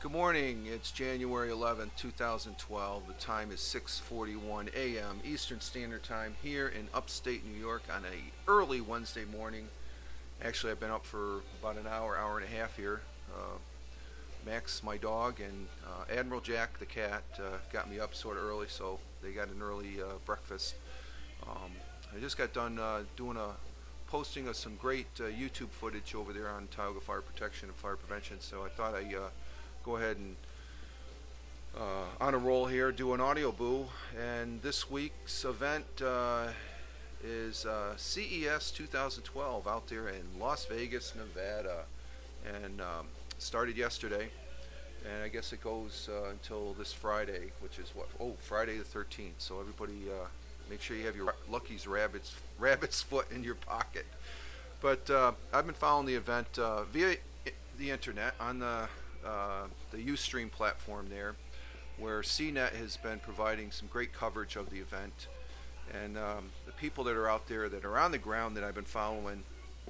Good morning. It's January 11th, 2012. The time is 6:41 a.m. Eastern Standard Time here in upstate New York on a early Wednesday morning. Actually, I've been up for about an hour, hour and a half here. Max, my dog, and Admiral Jack, the cat, got me up sort of early, so they got an early breakfast. I just got done doing a posting of some great YouTube footage over there on Tioga Fire Protection and Fire Prevention, so I thought I'd go ahead and on a roll here, do an audio boo. And this week's event is CES 2012 out there in Las Vegas, Nevada, and started yesterday, and I guess it goes until this Friday, which is Friday the 13th. So everybody, make sure you have your Lucky's rabbit's foot in your pocket. But I've been following the event via the internet on the Ustream platform there, where CNET has been providing some great coverage of the event. And the people that are out there that are on the ground that I've been following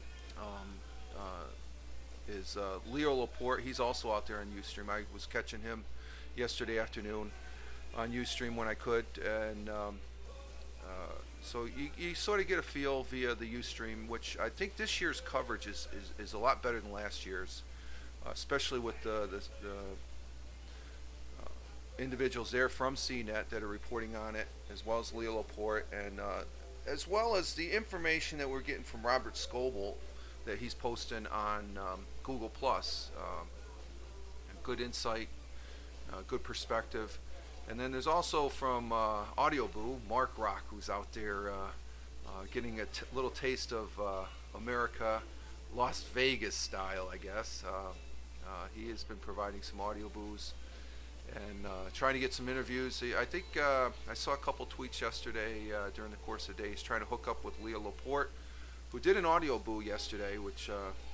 is Leo Laporte. He's also out there on Ustream. I was catching him yesterday afternoon on Ustream when I could, and so you sort of get a feel via the Ustream, which I think this year's coverage is a lot better than last year's. Especially with the individuals there from CNET that are reporting on it, as well as Leo Laporte, and as well as the information that we're getting from Robert Scoble that he's posting on Google Plus. Good insight, good perspective. And then there's also from Audio Boo, Mark Rock, who's out there getting a little taste of America, Las Vegas style, I guess. He has been providing some audio boos and trying to get some interviews. I think I saw a couple tweets yesterday during the course of the day. He's trying to hook up with Leo Laporte, who did an audio boo yesterday, which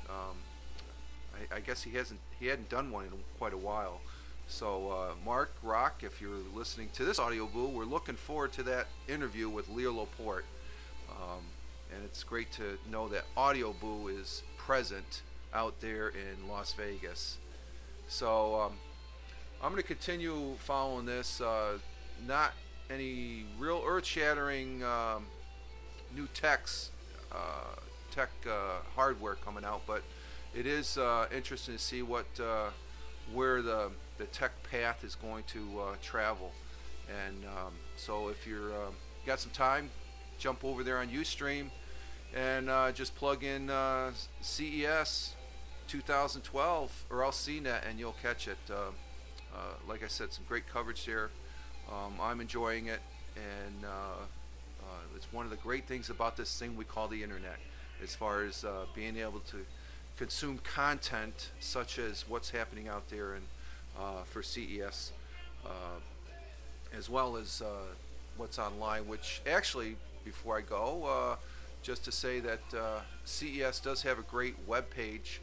I guess he hadn't done one in quite a while. So Mark Rock, if you're listening to this audio boo, we're looking forward to that interview with Leo Laporte. And it's great to know that Audio Boo is present out there in Las Vegas. So I'm going to continue following this. Not any real earth-shattering new tech hardware coming out, but it is interesting to see where the tech path is going to travel. And so if you're got some time, jump over there on Ustream and just plug in CES 2012 or else CNET and you'll catch it. Like I said, some great coverage there. I'm enjoying it, and it's one of the great things about this thing we call the internet, as far as being able to consume content such as what's happening out there and for CES, as well as what's online, which actually, before I go, just to say that CES does have a great web page,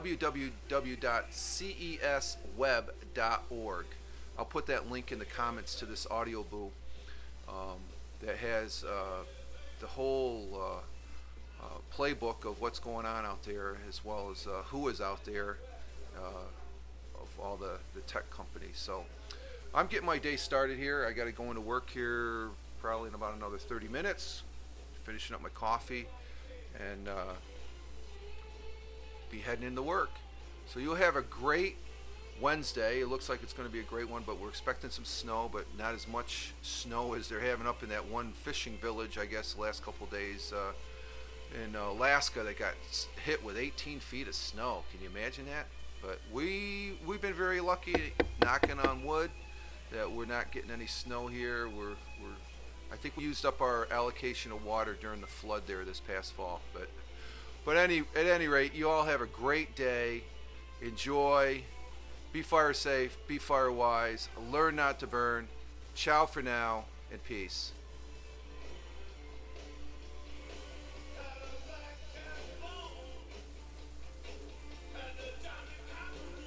www.cesweb.org. I'll put that link in the comments to this audio boo that has the whole playbook of what's going on out there, as well as who is out there of all the tech companies. So I'm getting my day started here. I got to go into work here probably in about another 30 minutes, finishing up my coffee, and be heading into work. So you'll have a great Wednesday. It looks like it's going to be a great one, but we're expecting some snow, but not as much snow as they're having up in that one fishing village, I guess, the last couple of days in Alaska that got hit with 18 feet of snow. Can you imagine that? But we've been very lucky, knocking on wood, that we're not getting any snow here. I think we used up our allocation of water during the flood there this past fall. But at any rate, you all have a great day. Enjoy. Be fire safe. Be fire wise. Learn not to burn. Ciao for now, and peace.